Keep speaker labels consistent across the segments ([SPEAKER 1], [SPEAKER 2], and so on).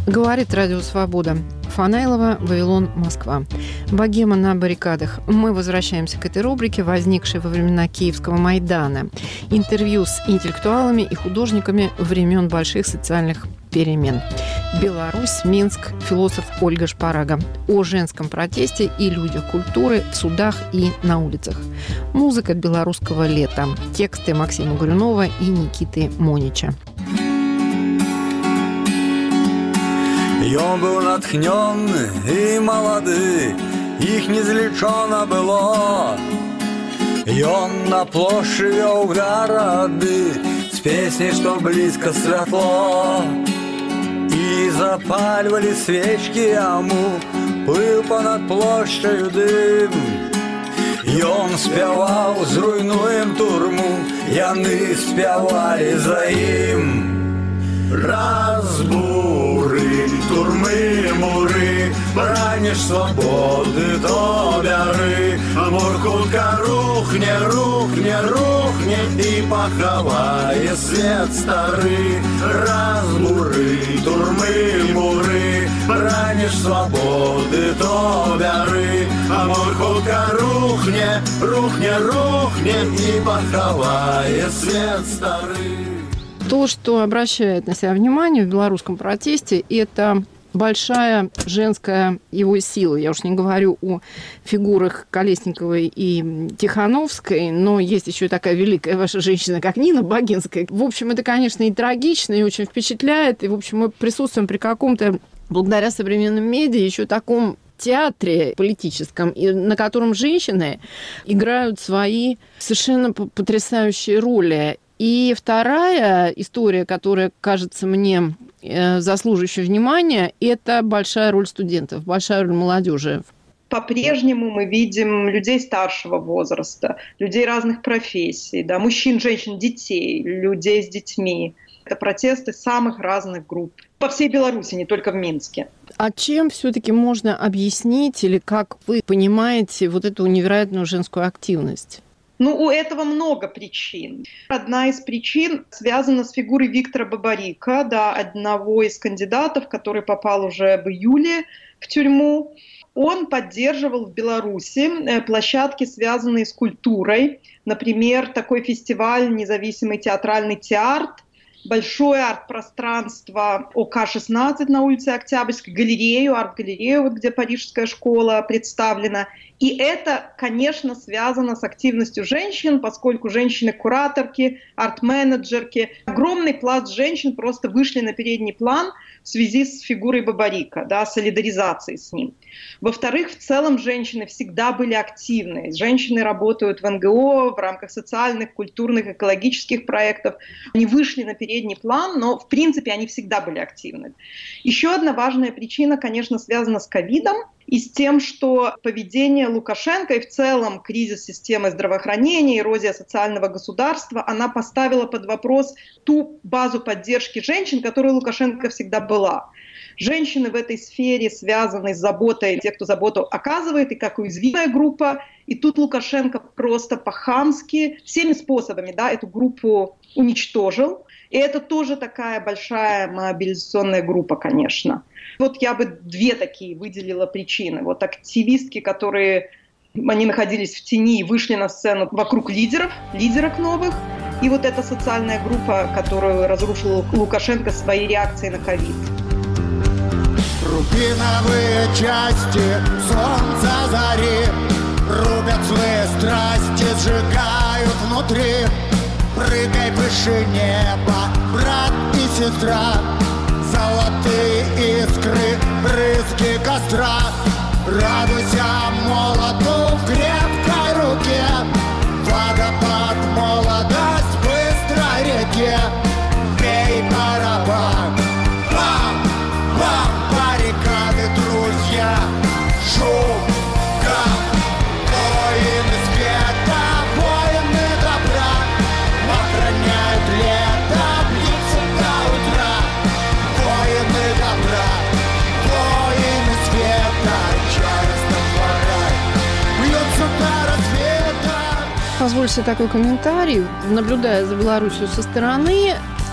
[SPEAKER 1] Говорит Радио Свобода. Фанайлова, Вавилон, Москва. Богема на баррикадах. Мы возвращаемся к этой рубрике, возникшей во времена Киевского Майдана. Интервью с интеллектуалами и художниками времен больших социальных перемен. Беларусь, Минск, философ Ольга Шпарага. О женском протесте и людях культуры в судах и на улицах. Музыка белорусского лета. Тексты Максима Горюнова и Никиты Монича.
[SPEAKER 2] Ён быў натхнённы і малады, іх незлічона было. Ён на плошчы вёў гарады з песняй, што блізка святло. І запальвалі свечкі яму, плыў панад плошчаю дым. Ён спяваў, зруйнуем турму, яны спявалі за ім. Разбуры, турмы, муры, браніш свабоды, то бяры. Мур хутка рухне, рухне, рухне і пахавае свет стары. Разбуры, турмы, муры, браніш свабоды, то бяры. Мур хутка рухне, рухне, рухне і пахавае свет стары.
[SPEAKER 1] То, что обращает на себя внимание в белорусском протесте, это большая женская его сила. Я уж не говорю о фигурах Колесниковой и Тихановской, но есть еще и такая великая ваша женщина, как Нина Богинская. В общем, это, конечно, и трагично, и очень впечатляет. И, в общем, мы присутствуем при каком-то, благодаря современным медиа, еще таком театре политическом, на котором женщины играют свои совершенно потрясающие роли. И вторая история, которая кажется мне заслуживающей внимания, это большая роль студентов, большая роль молодежи.
[SPEAKER 3] По-прежнему мы видим людей старшего возраста, людей разных профессий, да, мужчин, женщин, детей, людей с детьми. Это протесты самых разных групп по всей Беларуси, не только в Минске.
[SPEAKER 1] А чем все-таки можно объяснить или как вы понимаете вот эту невероятную женскую активность?
[SPEAKER 3] У этого много причин. Одна из причин связана с фигурой Виктора Бабарика, да, одного из кандидатов, который попал уже в июле в тюрьму. Он поддерживал в Беларуси площадки, связанные с культурой. Например, такой фестиваль «Независимый театральный театр», большое арт-пространство ОК-16 на улице Октябрьской, галерею, арт-галерею, вот где Парижская школа представлена. И это, конечно, связано с активностью женщин, поскольку женщины-кураторки, арт-менеджерки, огромный пласт женщин просто вышли на передний план в связи с фигурой Бабарика, да, солидаризацией с ним. Во-вторых, в целом женщины всегда были активны. Женщины работают в НГО, в рамках социальных, культурных, экологических проектов. Они вышли на передний план, но, в принципе, они всегда были активны. Еще одна важная причина, конечно, связана с ковидом и с тем, что поведение Лукашенко и в целом кризис системы здравоохранения, эрозия социального государства, она поставила под вопрос ту базу поддержки женщин, которая у Лукашенко всегда была. Женщины в этой сфере связаны с заботой, те, кто заботу оказывает, и как уязвимая группа. И тут Лукашенко просто по-хамски всеми способами, да, эту группу уничтожил. И это тоже такая большая мобилизационная группа, конечно. Вот я бы две такие выделила причины. Вот активистки, которые они находились в тени и вышли на сцену вокруг лидеров новых. И вот эта социальная группа, которую разрушил Лукашенко своей реакцией на ковид.
[SPEAKER 4] Рубиновые части солнца зари рубят свои страсти, сжигают внутри. Прыгай выше неба, брат и сестра. Золотые искры, брызги костра. Радуйся молоту в крепкой руке. Водопад, молодость, быстрой реке. Бей барабан, бам, бам, баррикады, друзья. Шум, гам, воины света, воины добра. Охраняют лето, бьются до утра. Воины добра, воины света, часто двора, бьются до рассвета.
[SPEAKER 1] Позвольте такой комментарий. Наблюдая за Беларусью со стороны,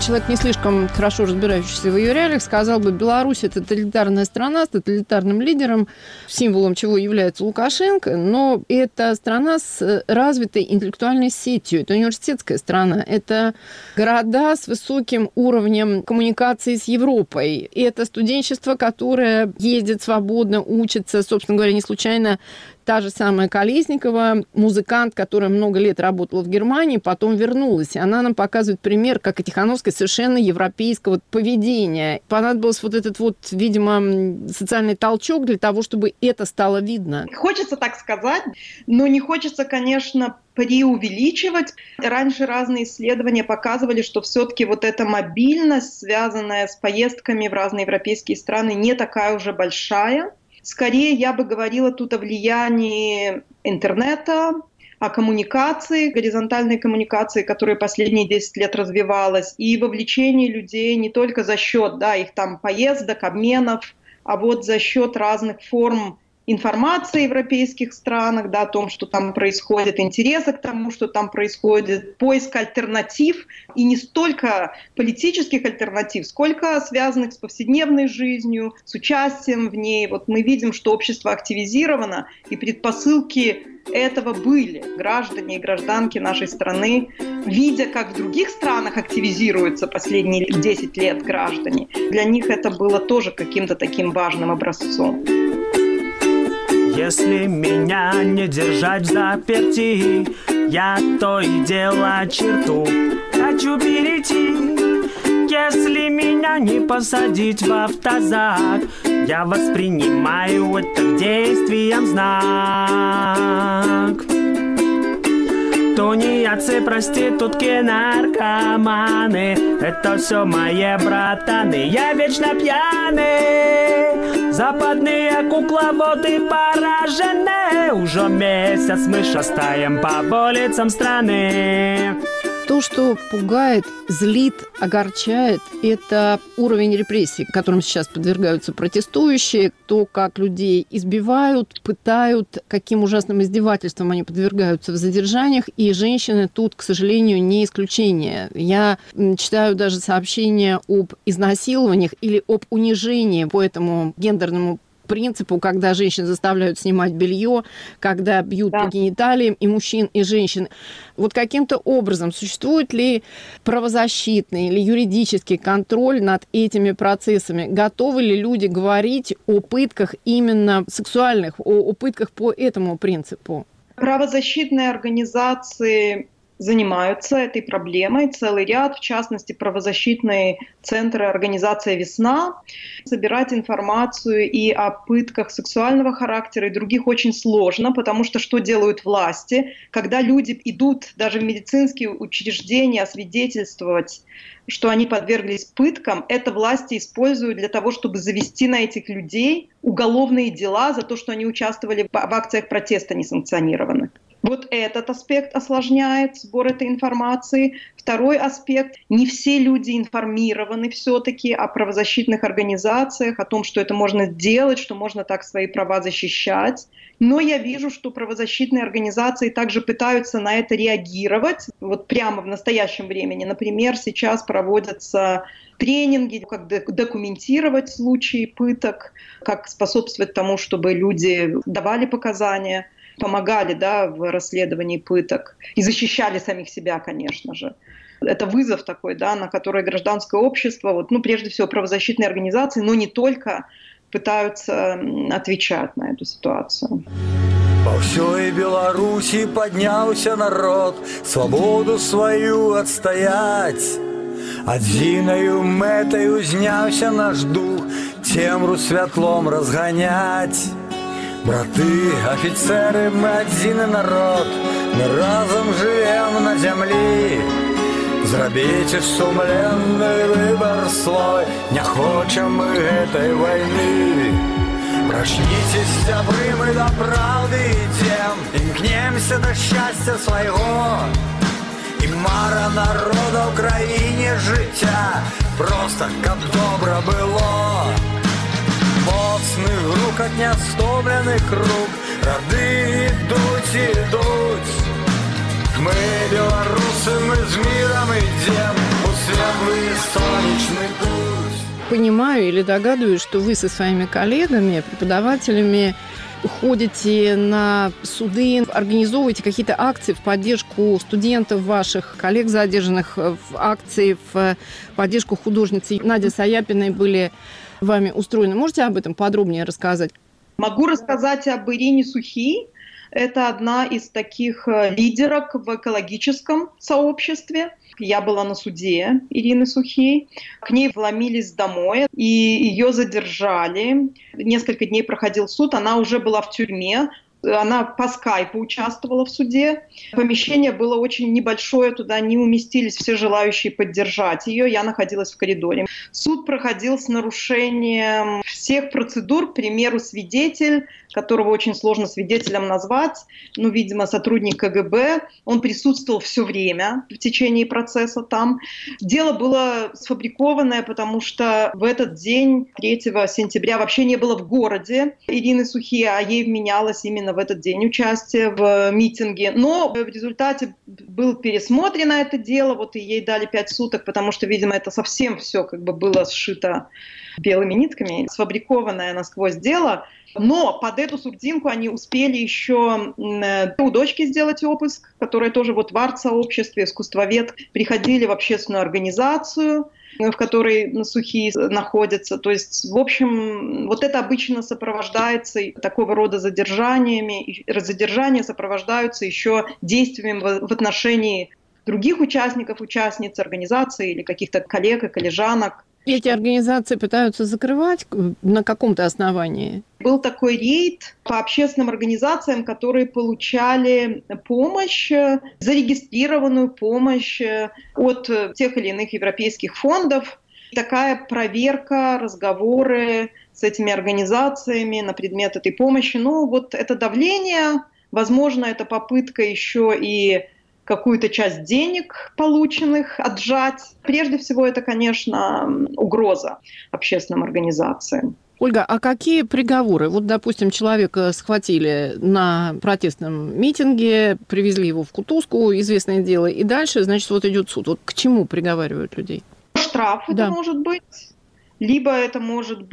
[SPEAKER 1] человек, не слишком хорошо разбирающийся в ее реалиях, сказал бы, Беларусь – это тоталитарная страна с тоталитарным лидером, символом чего является Лукашенко, но это страна с развитой интеллектуальной сетью, это университетская страна, это города с высоким уровнем коммуникации с Европой, и это студенчество, которое ездит свободно, учится, собственно говоря, не случайно. Та же самая Колесникова, музыкант, которая много лет работала в Германии, потом вернулась. И она нам показывает пример, как и Тихановская, совершенно европейского поведения. Понадобился вот этот вот, видимо, социальный толчок для того, чтобы это стало видно.
[SPEAKER 3] Хочется так сказать, но не хочется, конечно, преувеличивать. Раньше разные исследования показывали, что все-таки вот эта мобильность, связанная с поездками в разные европейские страны, не такая уже большая. Скорее, я бы говорила тут о влиянии интернета, о коммуникации, горизонтальной коммуникации, которая последние 10 лет развивалась, и вовлечении людей не только за счет их там поездок, обменов, а вот за счет разных форм информации в европейских странах, о том, что там происходит, интереса к тому, что там происходит, поиск альтернатив, и не столько политических альтернатив, сколько связанных с повседневной жизнью, с участием в ней. Вот мы видим, что общество активизировано, и предпосылки этого были. Граждане и гражданки нашей страны, видя, как в других странах активизируются последние 10 лет граждане, для них это было тоже каким-то таким важным образцом.
[SPEAKER 5] Если меня не держать в заперти, я то и дело черту хочу перейти. Если меня не посадить в автозак, я воспринимаю это действием знак. Тунеядцы, проститутки, наркоманы, это все мои братаны, я вечно пьяный. Западные кукловоды поражены, уже месяц мы шастаем по улицам страны.
[SPEAKER 1] То, что пугает, злит, огорчает, это уровень репрессий, которым сейчас подвергаются протестующие, то, как людей избивают, пытают, каким ужасным издевательствам они подвергаются в задержаниях, и женщины тут, к сожалению, не исключение. Я читаю даже сообщения об изнасилованиях или об унижении по этому гендерному принципу, когда женщин заставляют снимать белье, когда бьют по гениталиям и мужчин, и женщин. Вот каким-то образом существует ли правозащитный или юридический контроль над этими процессами? Готовы ли люди говорить о пытках именно сексуальных, о пытках по этому принципу?
[SPEAKER 3] Правозащитные организации занимаются этой проблемой, целый ряд, в частности, правозащитные центры, организация «Весна». Собирать информацию и о пытках сексуального характера, и других очень сложно, потому что что делают власти? Когда люди идут даже в медицинские учреждения свидетельствовать, что они подверглись пыткам, это власти используют для того, чтобы завести на этих людей уголовные дела за то, что они участвовали в акциях протеста несанкционированных. Вот этот аспект осложняет сбор этой информации. Второй аспект – не все люди информированы все-таки о правозащитных организациях, о том, что это можно делать, что можно так свои права защищать. Но я вижу, что правозащитные организации также пытаются на это реагировать вот прямо в настоящем времени. Например, сейчас проводятся тренинги, как документировать случаи пыток, как способствовать тому, чтобы люди давали показания, помогали в расследовании пыток и защищали самих себя, конечно же. Это вызов такой, на который гражданское общество, прежде всего правозащитные организации, но не только, пытаются отвечать на эту ситуацию.
[SPEAKER 2] По всей Беларуси поднялся народ, свободу свою отстоять. Адзіною метою знявся наш дух, темру святлом разгонять. Браты, офицеры, мы один народ, мы разом живем на землі. Зробите сумленный выбор свой, не хочем мы этой войны. Прочнитесь, сябры, мы до правды идем, имкнемся до счастья своего. І мара народа в країні життя, просто каб добре було. Моцних грукать нестомлених рук, роди ідуть. Мы белорусы, мы с миром идем, у светлые
[SPEAKER 1] понимаю или догадываюсь, что вы со своими коллегами, преподавателями ходите на суды, организовываете какие-то акции в поддержку студентов ваших, коллег задержанных, в акции в поддержку художницы Нади Саяпиной были вами устроены. Можете об этом подробнее рассказать?
[SPEAKER 3] Могу рассказать об Ирине Сухи. Это одна из таких лидерок в экологическом сообществе. Я была на суде Ирины Сухи. К ней вломились домой, и ее задержали. Несколько дней проходил суд, она уже была в тюрьме. Она по скайпу участвовала в суде. Помещение было очень небольшое, туда не уместились все желающие поддержать ее. Я находилась в коридоре. Суд проходил с нарушением всех процедур. К примеру, свидетель, которого очень сложно свидетелем назвать, видимо, сотрудник КГБ, он присутствовал все время в течение процесса там. Дело было сфабрикованное, потому что в этот день, 3 сентября, вообще не было в городе Ирины Сухи, а ей вменялось именно в этот день участие в митинге. Но в результате было пересмотрено это дело, и ей дали 5 суток, потому что, видимо, это совсем все было сшито белыми нитками, сфабрикованное насквозь дело. Но под эту сурдинку они успели еще у дочки сделать обыск, которая тоже в арт-сообществе, искусствовед, приходили в общественную организацию, в которой Сухи находятся. То есть, в общем, это обычно сопровождается такого рода задержаниями. И задержания сопровождаются еще действиями в отношении других участников, участниц организации или каких-то коллег и коллежанок.
[SPEAKER 1] Эти организации пытаются закрывать на каком-то основании?
[SPEAKER 3] Был такой рейд по общественным организациям, которые получали помощь, зарегистрированную помощь от тех или иных европейских фондов. Такая проверка, разговоры с этими организациями на предмет этой помощи. Это давление, возможно, это попытка еще и какую-то часть денег, полученных, отжать. Прежде всего, это, конечно, угроза общественным организациям.
[SPEAKER 1] Ольга, а какие приговоры? Допустим, человека схватили на протестном митинге, привезли его в Кутузку, известное дело, и дальше, идет суд. К чему приговаривают людей?
[SPEAKER 3] Штраф это может быть. Либо это могут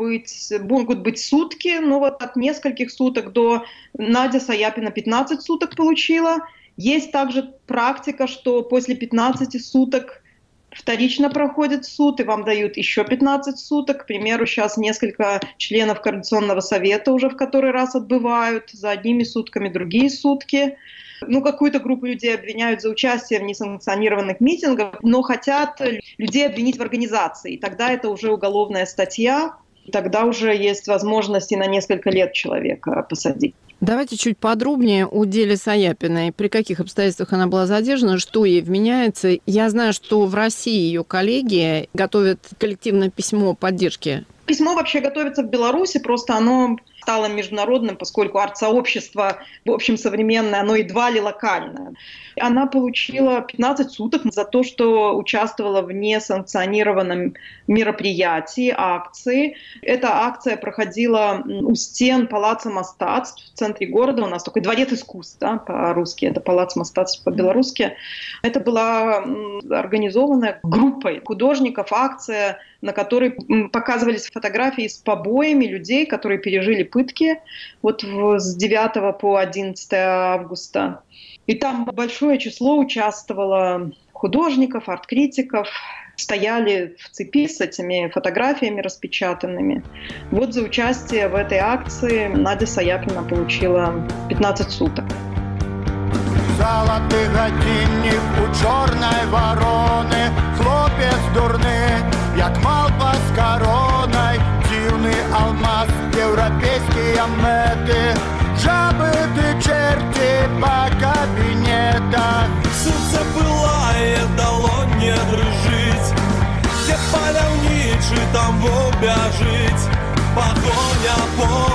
[SPEAKER 3] быть сутки, от нескольких суток до Надя Саяпина 15 суток получила. Есть также практика, что после 15 суток вторично проходит суд, и вам дают еще 15 суток. К примеру, сейчас несколько членов Координационного совета уже в который раз отбывают за одними сутками, другие сутки. Какую-то группу людей обвиняют за участие в несанкционированных митингах, но хотят людей обвинить в организации. И тогда это уже уголовная статья, тогда уже есть возможность и на несколько лет человека посадить.
[SPEAKER 1] Давайте чуть подробнее о деле Саяпиной. При каких обстоятельствах она была задержана, что ей вменяется? Я знаю, что в России ее коллеги готовят коллективное письмо поддержки.
[SPEAKER 3] Письмо вообще готовится в Беларуси, просто оно стало международным, поскольку арт-сообщество, в общем, современное, оно едва ли локальное. Она получила 15 суток за то, что участвовала в несанкционированном мероприятии, акции. Эта акция проходила у стен Палаца Мастацтв в центре города. У нас такой дворец искусств, по-русски, это Палац Мастацтв по-белорусски. Это была организованная группой художников акция, на которой показывались фотографии с побоями людей, которые пережили пытки с 9 по 11 августа. И там большое число участвовало художников, арт-критиков, стояли в цепи с этими фотографиями распечатанными. За участие в этой акции Надя Саяпина получила 15 суток.
[SPEAKER 4] Золотый годинник у чорной вороны, хлопец дурны, як малпа з короною, дивний алмаз, європейські мети, жаби ти черти по кабінетах.
[SPEAKER 6] Серце пилає, долоні дрижить, де паляўнічы там обяжить, погоня по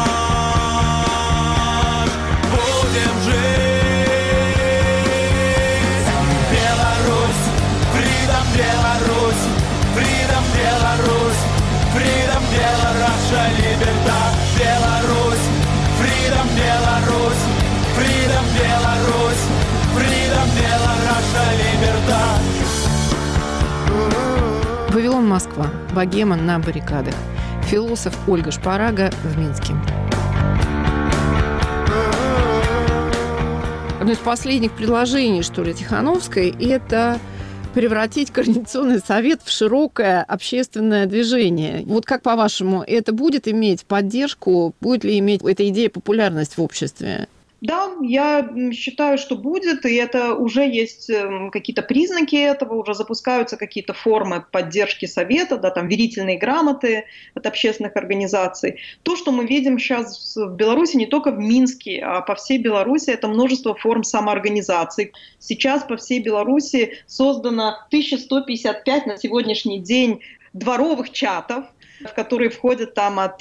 [SPEAKER 6] вас, будем жить. Беларусь, freedom, Беларусь, freedom, Беларусь, либерта, Беларусь, freedom, Беларусь, freedom, Беларусь, freedom, Беларусь, либерта.
[SPEAKER 1] Вавилон, Москва. Богема на баррикадах. Философ Ольга Шпарага в Минске. Одно из последних предложений, что ли, Тихановской, это превратить Координационный совет в широкое общественное движение. Вот как, по-вашему, это будет иметь поддержку, будет ли иметь эта идея популярность в обществе?
[SPEAKER 3] Да, я считаю, что будет, и это уже есть какие-то признаки этого, уже запускаются какие-то формы поддержки совета, да, там верительные грамоты от общественных организаций. То, что мы видим сейчас в Беларуси, не только в Минске, а по всей Беларуси, это множество форм самоорганизации. Сейчас по всей Беларуси создано 1155 на сегодняшний день дворовых чатов, в которые входят там от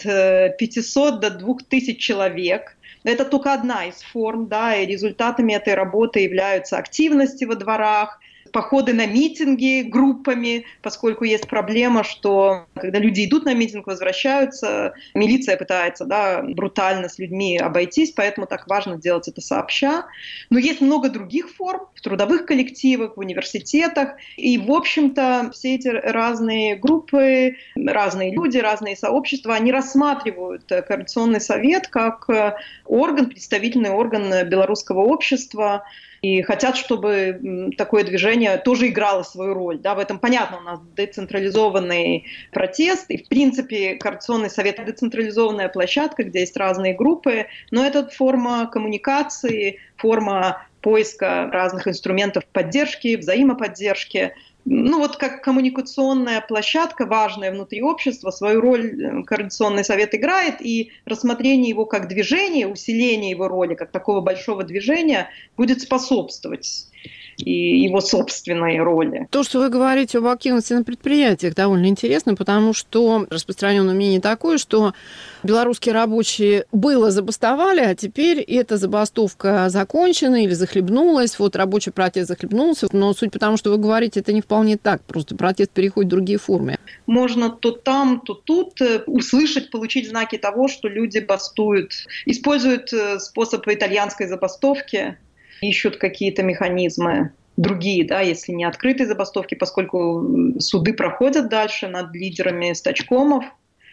[SPEAKER 3] 500 до 2000 человек. Это только одна из форм, да, и результатами этой работы являются активности во дворах, походы на митинги группами, поскольку есть проблема, что когда люди идут на митинг, возвращаются, милиция пытается, да, брутально с людьми обойтись, поэтому так важно делать это сообща. Но есть много других форм в трудовых коллективах, в университетах, и, в общем-то, все эти разные группы, разные люди, разные сообщества, они рассматривают Координационный совет как орган, представительный орган белорусского общества, и хотят, чтобы такое движение тоже играло свою роль. Да, в этом понятно, у нас децентрализованный протест, и в принципе Координационный совет – децентрализованная площадка, где есть разные группы, но это форма коммуникации, форма поиска разных инструментов поддержки, взаимоподдержки. Ну вот как коммуникационная площадка, важная внутри общества, свою роль Координационный совет играет, и рассмотрение его как движения, усиление его роли как такого большого движения будет способствовать и его собственной роли.
[SPEAKER 1] То, что вы говорите об активности на предприятиях, довольно интересно, потому что распространенное мнение такое, что белорусские рабочие было забастовали, а теперь эта забастовка закончена или захлебнулась, вот рабочий протест захлебнулся, но суть потому, что вы говорите, это не вполне так, просто протест переходит в другие формы.
[SPEAKER 3] Можно то там, то тут услышать, получить знаки того, что люди бастуют, используют способ итальянской забастовки, ищут какие-то механизмы другие, да, если не открытые забастовки, поскольку суды проходят дальше над лидерами стачкомов.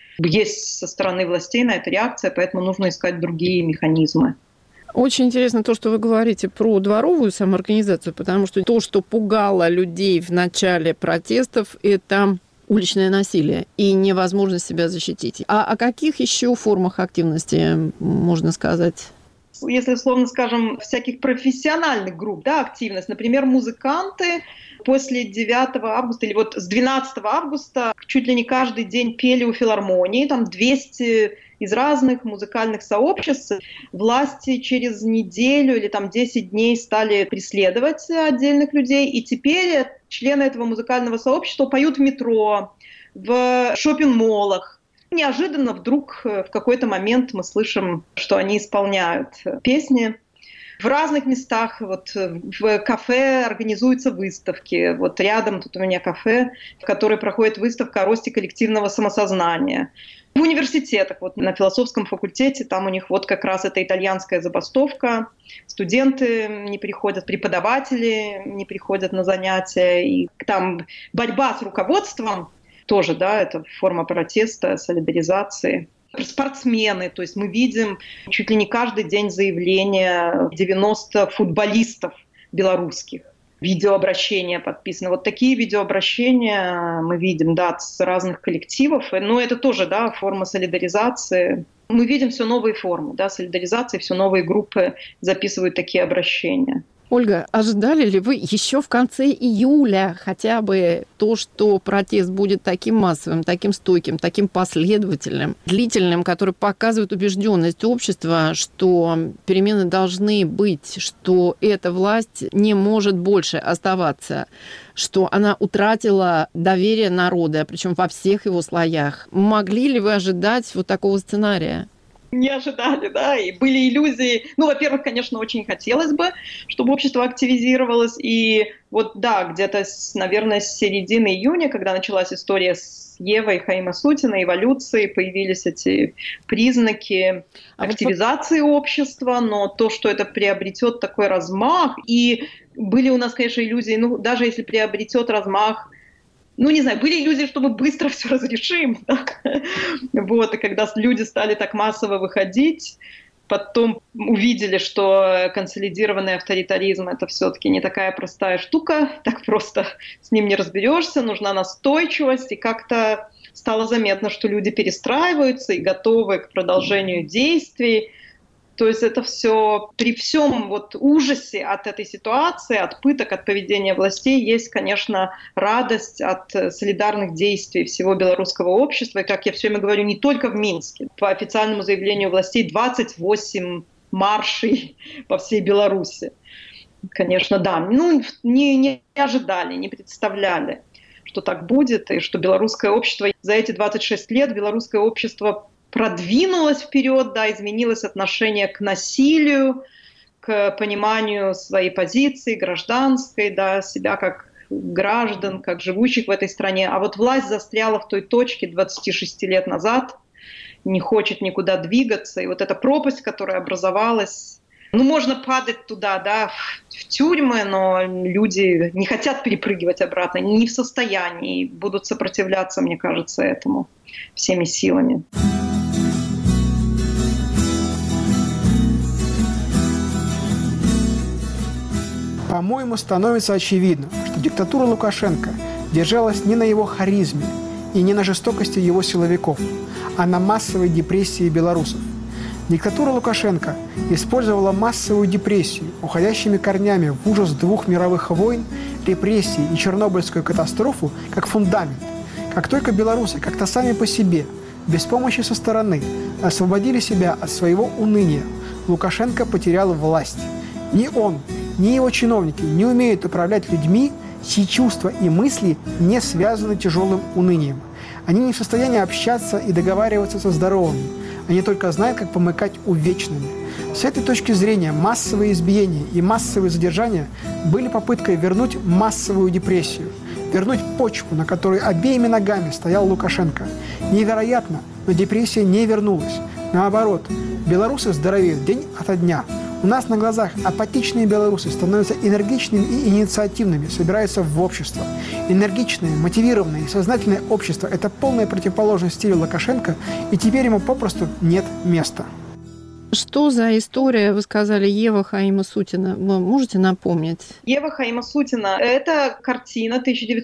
[SPEAKER 3] Есть со стороны властей на это реакция, поэтому нужно искать другие механизмы.
[SPEAKER 1] Очень интересно то, что вы говорите про дворовую самоорганизацию, потому что то, что пугало людей в начале протестов, это уличное насилие и невозможность себя защитить. А о каких еще формах активности можно сказать?
[SPEAKER 3] Если, условно скажем, всяких профессиональных групп, да, активность, например, музыканты после 9 августа или вот с 12 августа чуть ли не каждый день пели у филармонии, там 200 из разных музыкальных сообществ. Власти через неделю или там 10 дней стали преследовать отдельных людей, и теперь члены этого музыкального сообщества поют в метро, в шоппинг-моллах. Неожиданно вдруг в какой-то момент мы слышим, что они исполняют песни. В разных местах, вот в кафе организуются выставки. Вот рядом тут у меня кафе, в которой проходит выставка о росте коллективного самосознания. В университетах, вот на философском факультете, там у них вот как раз эта итальянская забастовка. Студенты не приходят, преподаватели не приходят на занятия. И там борьба с руководством тоже, да, это форма протеста, солидаризации. Спортсмены, то есть мы видим чуть ли не каждый день заявления 90 футболистов белорусских. Видеообращения подписаны. Вот такие видеообращения мы видим, да, с разных коллективов. Но это тоже, да, форма солидаризации. Мы видим все новые формы, да, солидаризации, все новые группы записывают такие обращения.
[SPEAKER 1] Ольга, ожидали ли вы еще в конце июля хотя бы то, что протест будет таким массовым, таким стойким, таким последовательным, длительным, который показывает убежденность общества, что перемены должны быть, что эта власть не может больше оставаться, что она утратила доверие народа, причем во всех его слоях? Могли ли вы ожидать вот такого сценария?
[SPEAKER 3] Не ожидали, да, и были иллюзии. Ну, во-первых, конечно, очень хотелось бы, чтобы общество активизировалось, и вот, да, где-то, наверное, с середины июня, когда началась история с Евой Хаимасутиной, эволюции, появились эти признаки активизации общества, но то, что это приобретет такой размах, и были у нас, конечно, иллюзии, ну, даже если приобретет размах не знаю, были иллюзии, что мы быстро все разрешим. Да? Вот, и когда люди стали так массово выходить, потом увидели, что консолидированный авторитаризм – это все-таки не такая простая штука, так просто с ним не разберешься, нужна настойчивость, и как-то стало заметно, что люди перестраиваются и готовы к продолжению действий. То есть это все, при всем вот ужасе от этой ситуации, от пыток, от поведения властей, есть, конечно, радость от солидарных действий всего белорусского общества. И, как я все время говорю, не только в Минске. По официальному заявлению властей 28 маршей по всей Беларуси. Конечно, да. Не ожидали, не представляли, что так будет, и что белорусское общество за эти 26 лет, белорусское общество продвинулось вперед, да, изменилось отношение к насилию, к пониманию своей позиции гражданской, да, себя как граждан, как живущих в этой стране. А вот власть застряла в той точке 26 лет назад, не хочет никуда двигаться. И вот эта пропасть, которая образовалась, можно падать туда, да, в тюрьмы, но люди не хотят перепрыгивать обратно, не в состоянии, будут сопротивляться, мне кажется, этому всеми силами.
[SPEAKER 7] По-моему, становится очевидно, что диктатура Лукашенко держалась не на его харизме и не на жестокости его силовиков, а на массовой депрессии белорусов. Диктатура Лукашенко использовала массовую депрессию, уходящими корнями в ужас 2 мировых войн, репрессий и Чернобыльскую катастрофу как фундамент. Как только белорусы как-то сами по себе, без помощи со стороны, освободили себя от своего уныния, Лукашенко потерял власть. Ни он, ни его чиновники не умеют управлять людьми, чьи чувства и мысли не связаны тяжелым унынием. Они не в состоянии общаться и договариваться со здоровыми. Они только знают, как помыкать увечными. С этой точки зрения массовые избиения и массовые задержания были попыткой вернуть массовую депрессию, вернуть почву, на которой обеими ногами стоял Лукашенко. Невероятно, но депрессия не вернулась. Наоборот, белорусы здоровеют день ото дня. У нас на глазах апатичные белорусы становятся энергичными и инициативными, собираются в общество. Энергичное, мотивированное и сознательное общество – это полная противоположность стилю Лукашенко, и теперь ему попросту нет места.
[SPEAKER 1] Что за история, вы сказали, Ева Хаима-Сутина? Вы можете напомнить?
[SPEAKER 3] Ева Хаима-Сутина – это картина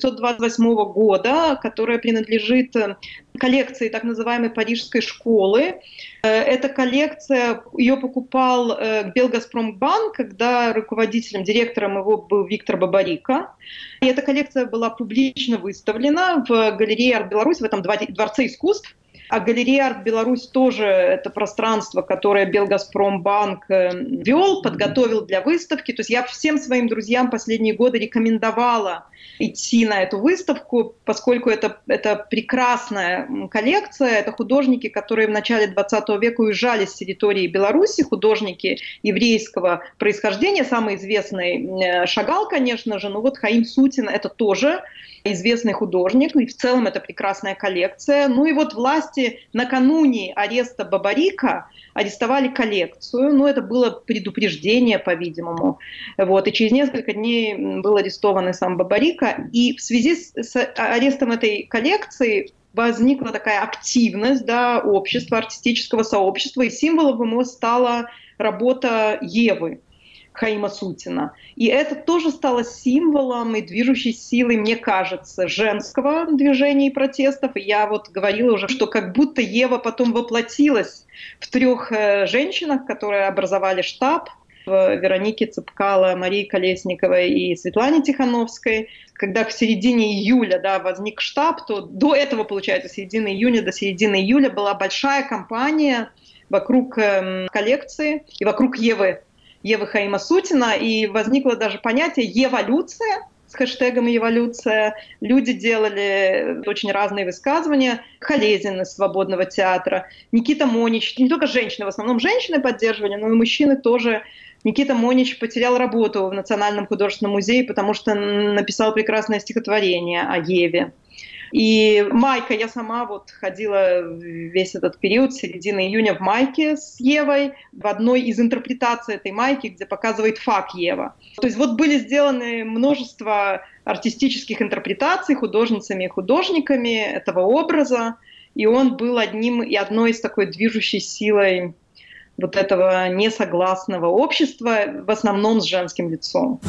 [SPEAKER 3] 1928 года, которая принадлежит коллекции так называемой Парижской школы. Эта коллекция, ее покупал Белгазпромбанк, когда руководителем, директором его был Виктор Бабарико. И эта коллекция была публично выставлена в галерее «Арт-Беларусь», в этом Дворце искусств. А галерея «Арт-Беларусь» тоже это пространство, которое Белгазпромбанк вел, подготовил для выставки. То есть я всем своим друзьям последние годы рекомендовала идти на эту выставку, поскольку это прекрасная коллекция. Это художники, которые в начале 20 века уезжали с территории Беларуси, художники еврейского происхождения. Самый известный Шагал, конечно же, но вот Хаим-Сутина – это тоже известный художник, и в целом это прекрасная коллекция. Ну и вот власти накануне ареста Бабарико арестовали коллекцию, это было предупреждение, по-видимому. Вот, и через несколько дней был арестован и сам Бабарико, и в связи с арестом этой коллекции возникла такая активность, да, общества, артистического сообщества, и символом его стала работа Евы Хаима-Сутина. И это тоже стало символом и движущей силой, мне кажется, женского движения и протестов. И я вот говорила уже, что как будто Ева потом воплотилась в 3 женщинах, которые образовали штаб, в Веронике Цепкало, Марии Колесниковой и Светлане Тихановской. Когда к середине июля, да, возник штаб, то до этого, получается, с середины июня до середины июля была большая кампания вокруг коллекции и вокруг Евы Хаима-Сутина, и возникло даже понятие «еволюция» с хэштегом «еволюция». Люди делали очень разные высказывания. Халезин из «Свободного театра», Никита Монич, не только женщины, в основном женщины поддерживали, но и мужчины тоже. Никита Монич потерял работу в Национальном художественном музее, потому что написал прекрасное стихотворение о Еве. И майка, я сама вот ходила весь этот период, с середины июня в майке с Евой, в одной из интерпретаций этой майки, где показывает фак Ева. То есть вот были сделаны множество артистических интерпретаций художницами и художниками этого образа, и он был одной из такой движущей силой вот этого несогласного общества, в основном с женским лицом.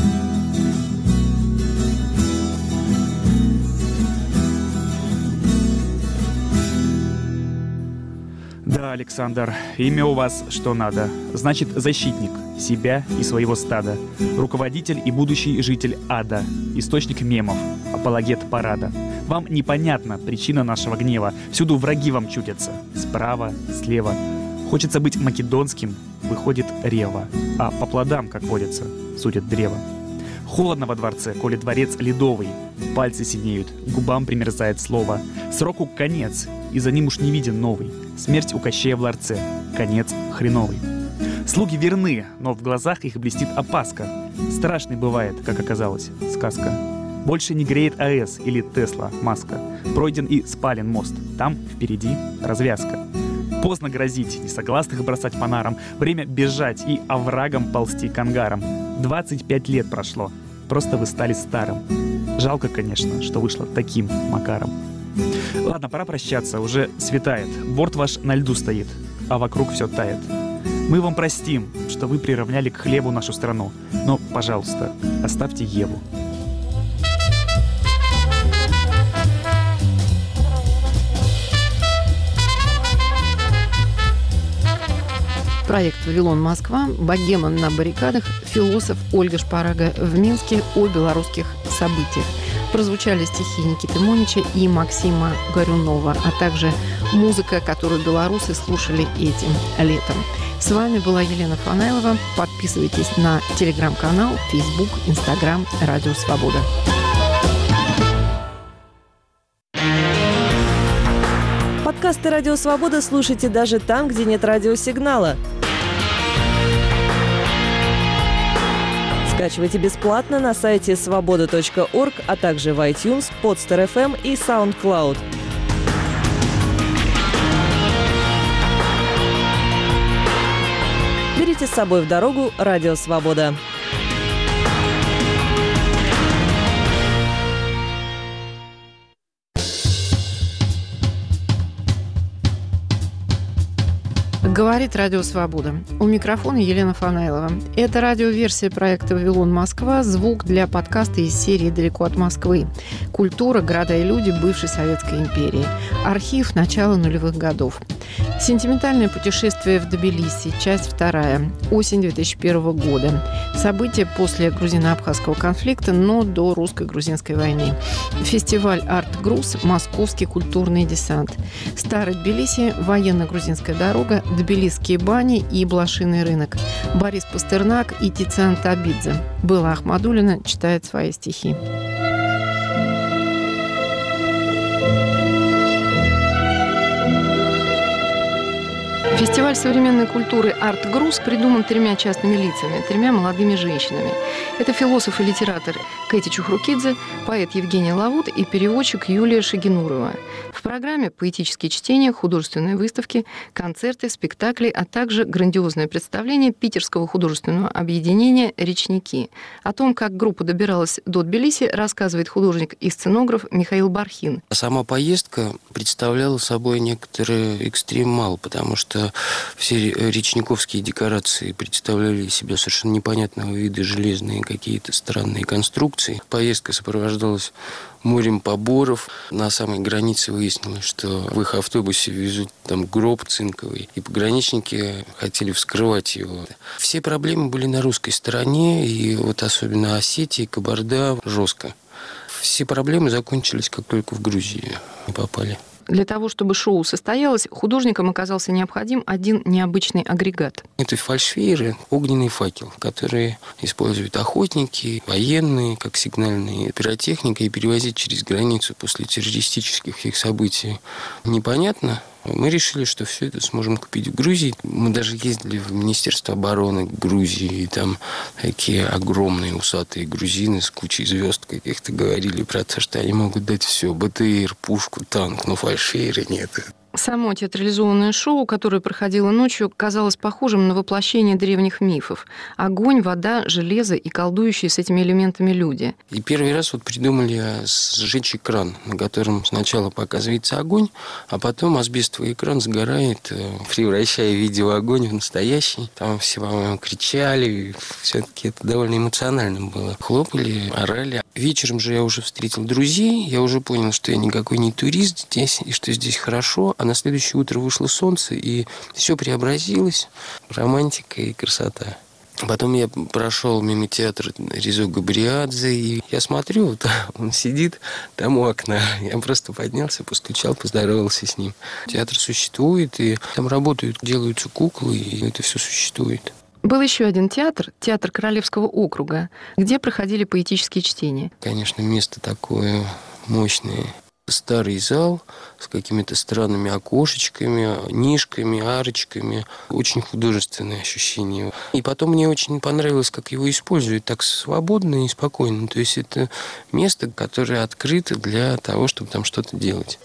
[SPEAKER 8] Да, Александр, имя у вас что надо. Значит, защитник себя и своего стада, руководитель и будущий житель ада, источник мемов, апологет парада. Вам непонятна причина нашего гнева. Всюду враги вам чудятся. Справа, слева. Хочется быть македонским, выходит рева. А по плодам, как водится, судят древо. Холодно во дворце, коли дворец ледовый. Пальцы синеют, губам примерзает слово. Сроку конец, и за ним уж не виден новый. Смерть у Кощея в ларце, конец хреновый. Слуги верны, но в глазах их блестит опаска. Страшной бывает, как оказалось, сказка. Больше не греет АЭС или Тесла, Маска. Пройден и спален мост, там впереди развязка. Поздно грозить, несогласных бросать по нарам. Время бежать и оврагом ползти к ангарам. 25 лет прошло, просто вы стали старым. Жалко, конечно, что вышло таким макаром. Ладно, пора прощаться, уже светает. Борт ваш на льду стоит, а вокруг все тает. Мы вам простим, что вы приравняли к хлебу нашу страну. Но, пожалуйста, оставьте Еву.
[SPEAKER 1] Проект «Вавилон, Москва», богема на баррикадах, философ Ольга Шпарага в Минске о белорусских событиях. Прозвучали стихи Никиты Монича и Максима Горюнова, а также музыка, которую белорусы слушали этим летом. С вами была Елена Фанайлова. Подписывайтесь на телеграм-канал, Facebook, Instagram «Радио Свобода».
[SPEAKER 9] Подкасты «Радио Свобода» слушайте даже там, где нет радиосигнала. Скачивайте бесплатно на сайте svoboda.org, а также в iTunes, Podster FM и SoundCloud. Берите с собой в дорогу «Радио Свобода».
[SPEAKER 1] Говорит Радио Свобода. У микрофона Елена Фанайлова. Это радиоверсия проекта «Вавилон, Москва». Звук для подкаста из серии «Далеко от Москвы». Культура, города и люди бывшей Советской империи. Архив начала нулевых годов. Сентиментальное путешествие в Тбилиси. Часть 2. Осень 2001 года. События после грузино-абхазского конфликта, но до русско-грузинской войны. Фестиваль «Арт-Груз», Московский культурный десант. Старый Тбилиси, военно-грузинская дорога, Тбилисские бани и блошиный рынок. Борис Пастернак и Тициан Табидзе. Белла Ахмадуллина читает свои стихи. Фестиваль современной культуры «Арт-Груз» придуман 3 частными лицами, 3 молодыми женщинами. Это философ и литератор Кэти Чухрукидзе, поэт Евгения Лавут и переводчик Юлия Шагинурова. В программе поэтические чтения, художественные выставки, концерты, спектакли, а также грандиозное представление питерского художественного объединения «Речники». О том, как группа добиралась до Тбилиси, рассказывает художник и сценограф Михаил Бархин.
[SPEAKER 10] Сама поездка представляла собой некоторый экстремал, потому что все речниковские декорации представляли из себя совершенно непонятного вида железные какие-то странные конструкции. Поездка сопровождалась морем поборов. На самой границе выяснилось, что в их автобусе везут там гроб цинковый, и пограничники хотели вскрывать его. Все проблемы были на русской стороне, и вот особенно Осетия, Кабарда жестко. Все проблемы закончились, как только в Грузию попали.
[SPEAKER 1] Для того, чтобы шоу состоялось, художникам оказался необходим один необычный агрегат.
[SPEAKER 10] Это фальшфейеры, огненный факел, которые используют охотники, военные, как сигнальные пиротехника, и перевозить через границу после террористических их событий непонятно. Мы решили, что все это сможем купить в Грузии. Мы даже ездили в Министерство обороны Грузии, и там такие огромные усатые грузины с кучей звезд каких-то говорили про то, что они могут дать все: БТР, пушку, танк, но фальшфейера нет.
[SPEAKER 1] Само театрализованное шоу, которое проходило ночью, казалось похожим на воплощение древних мифов. Огонь, вода, железо и колдующие с этими элементами люди.
[SPEAKER 10] И первый раз вот придумали сжечь экран, на котором сначала показывается огонь, а потом асбестовый экран сгорает, превращая видеоогонь в настоящий. Там все, по-моему, кричали. Все-таки это довольно эмоционально было. Хлопали, орали. Вечером же я уже встретил друзей. Я уже понял, что я никакой не турист здесь, и что здесь хорошо. А на следующее утро вышло солнце, и все преобразилось. Романтика и красота. Потом я прошел мимо театра Резо Габриадзе, и я смотрю, вот он сидит там у окна. Я просто поднялся, постучал, поздоровался с ним. Театр существует, и там работают, делаются куклы, и это все существует.
[SPEAKER 1] Был еще один театр, театр Королевского округа, где проходили поэтические чтения.
[SPEAKER 10] Конечно, место такое мощное. Старый зал с какими-то странными окошечками, нишками, арочками. Очень художественное ощущение. И потом мне очень понравилось, как его используют так свободно и спокойно. То есть это место, которое открыто для того, чтобы там что-то делать.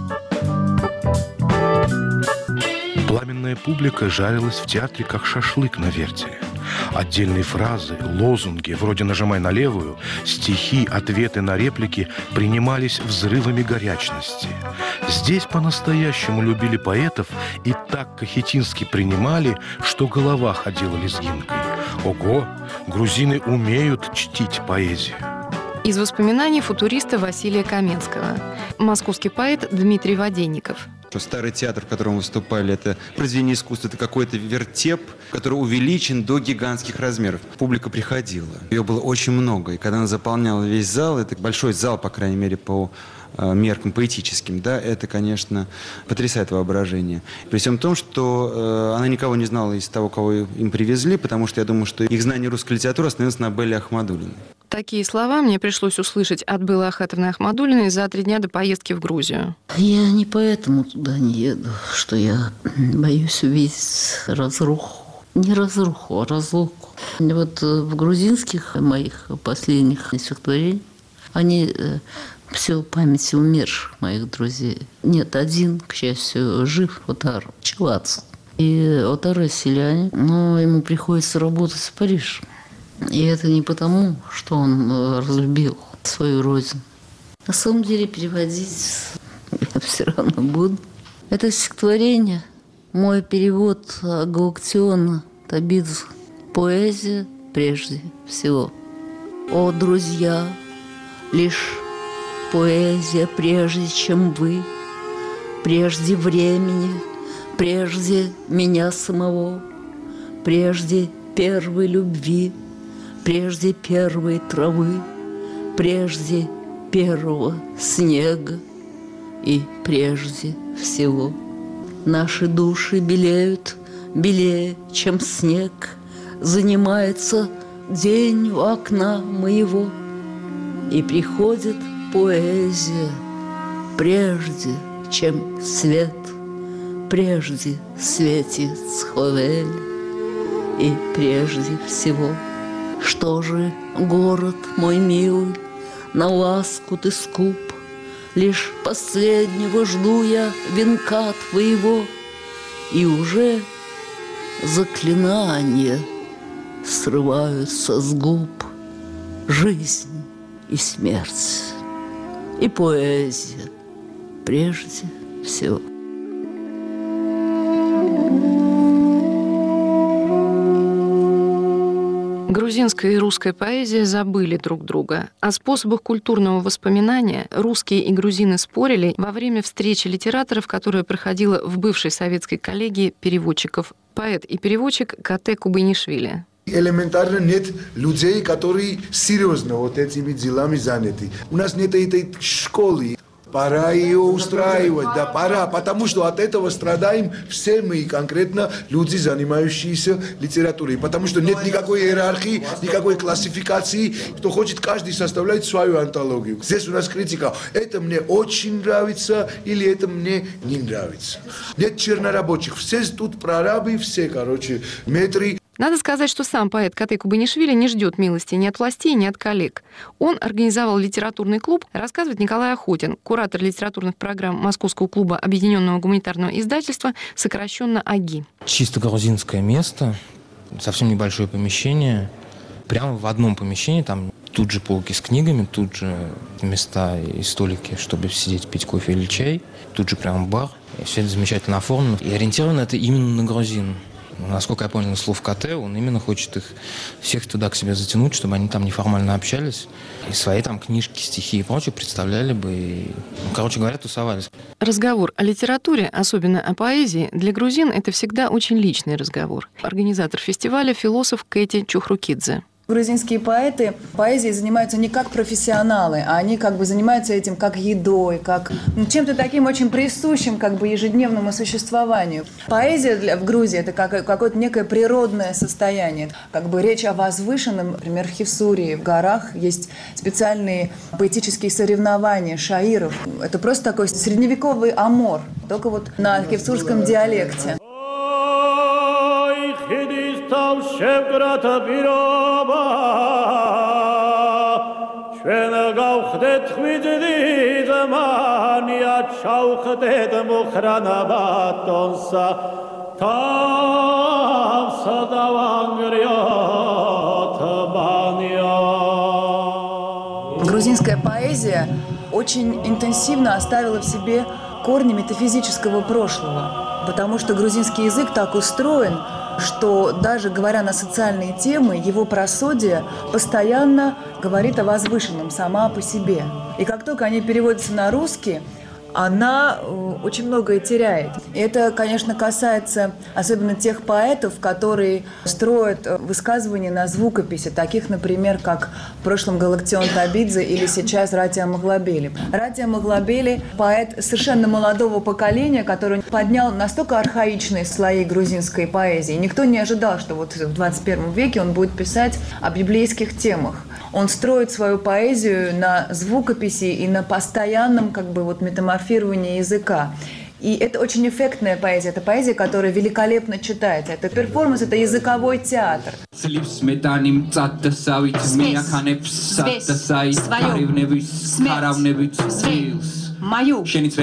[SPEAKER 11] Пламенная публика жарилась в театре, как шашлык на вертеле. Отдельные фразы, лозунги, вроде «нажимай на левую», стихи, ответы на реплики принимались взрывами горячности. Здесь по-настоящему любили поэтов и так кахетински принимали, что голова ходила лезгинкой. Ого, грузины умеют чтить поэзию.
[SPEAKER 1] Из воспоминаний футуриста Василия Каменского. Московский поэт Дмитрий Воденников.
[SPEAKER 12] Старый театр, в котором выступали, это произведение искусства, это какой-то вертеп, который увеличен до гигантских размеров. Публика приходила. Ее было очень много. И когда она заполняла весь зал, это большой зал, по крайней мере, по меркам поэтическим, да, это, конечно, потрясает воображение. При всем том, что она никого не знала из того, кого им привезли, потому что я думаю, что их знание русской литературы остановилось на Белле Ахмадуллиной.
[SPEAKER 1] Такие слова мне пришлось услышать от Беллы Ахатовны Ахмадуллиной за 3 дня до поездки в Грузию.
[SPEAKER 13] Я не поэтому туда не еду, что я боюсь увидеть разруху. Не разруху, а разлуку. Вот в грузинских моих последних стихотворениях они все в памяти умерших моих друзей. Нет, один, к счастью, жив, Отар Челац. И Отар селянин, но ему приходится работать в Париж. И это не потому, что он разлюбил свою родину. На самом деле переводить я все равно буду. Это стихотворение, мой перевод Галактиона Табидзе. Поэзия прежде всего. О, друзья, лишь поэзия прежде, чем вы, прежде времени, прежде меня самого, прежде первой любви, прежде первой травы, прежде первого снега и прежде всего. Наши души белеют, белее, чем снег, занимается день у окна моего, и приходит поэзия прежде, чем свет, прежде светит Сховель, и прежде всего. Что же, город мой милый, на ласку ты скуп, лишь последнего жду я венка твоего, и уже заклинания срываются с губ. Жизнь и смерть, и поэзия прежде всего.
[SPEAKER 1] Грузинская и русская поэзия забыли друг друга. О способах культурного воспоминания русские и грузины спорили во время встречи литераторов, которая проходила в бывшей советской коллегии переводчиков. Поэт и переводчик Кате Кубайнишвили.
[SPEAKER 14] Элементарно нет людей, которые серьезно вот этими делами заняты. У нас нет этой школы. Пора ее устраивать, да, пора, потому что от этого страдаем все мы, конкретно люди, занимающиеся литературой, потому что нет никакой иерархии, никакой классификации, кто хочет, каждый составляет свою антологию. Здесь у нас критика, это мне очень нравится или это мне не нравится. Нет чернорабочих, все тут прорабы, все, метры.
[SPEAKER 1] Надо сказать, что сам поэт Катэ Кубанишвили не ждет милости ни от властей, ни от коллег. Он организовал литературный клуб, рассказывает Николай Охотин, куратор литературных программ Московского клуба Объединенного гуманитарного издательства, сокращенно АГИ.
[SPEAKER 15] Чисто грузинское место, совсем небольшое помещение. Прямо в одном помещении, там тут же полки с книгами, тут же места и столики, чтобы сидеть, пить кофе или чай. Тут же прямо бар. И все это замечательно оформлено. И ориентировано это именно на грузин. Насколько я понял, слов Катэ, он именно хочет их всех туда к себе затянуть, чтобы они там неформально общались. И свои там книжки, стихи и прочее представляли бы. И, короче говоря, тусовались.
[SPEAKER 1] Разговор о литературе, особенно о поэзии, для грузин это всегда очень личный разговор. Организатор фестиваля — философ Кэти Чухрукидзе.
[SPEAKER 16] Грузинские поэты поэзией занимаются не как профессионалы, а они как бы занимаются этим как едой, как чем-то таким очень присущим как бы ежедневному существованию. Поэзия в Грузии – это какое-то некое природное состояние. Как бы речь о возвышенном, например, в Хевсурии, в горах есть специальные поэтические соревнования шаиров. Это просто такой средневековый амор, только вот на хевсурском диалекте. Грузинская поэзия очень интенсивно оставила в себе корни метафизического прошлого, потому что грузинский язык так устроен, что даже говоря на социальные темы, его просодия постоянно говорит о возвышенном сама по себе. И как только они переводятся на русский, она очень многое теряет. И это, конечно, касается особенно тех поэтов, которые строят высказывания на звукописи, таких, например, как в прошлом Галактион Табидзе или сейчас Ратия Маглабели. Ратия Маглабели – поэт совершенно молодого поколения, который поднял настолько архаичные слои грузинской поэзии. Никто не ожидал, что вот в 21 веке он будет писать о библейских темах. Он строит свою поэзию на звукописи и на постоянном как бы вот метаморфировании языка. И это очень эффектная поэзия. Это поэзия, которая великолепно читается. Это перформанс, это языковой театр. Мою.